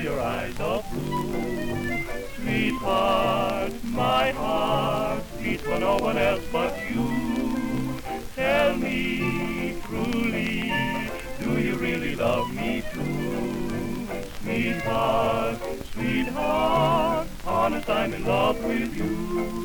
your eyes of blue. Sweetheart, my heart beats for no one else but you. Tell me truly, do you really love me too? Sweetheart, sweetheart, honest, I'm in love with you.